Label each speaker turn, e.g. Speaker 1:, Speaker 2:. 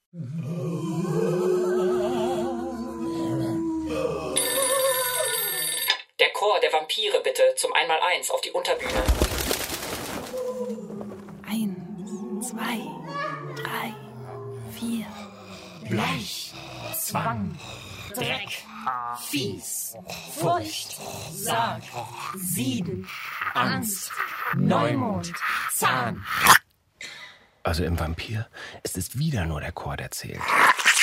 Speaker 1: Der Chor der Vampire bitte zum 1x1 auf die Unterbühne.
Speaker 2: 1, 2, 3, 4.
Speaker 3: Blech, Zwang, Dreck, Fies, Furcht, Sorg, Sieden, Angst, Neumond, Zahn.
Speaker 4: Also im Vampir ist es wieder nur der Chor, der zählt.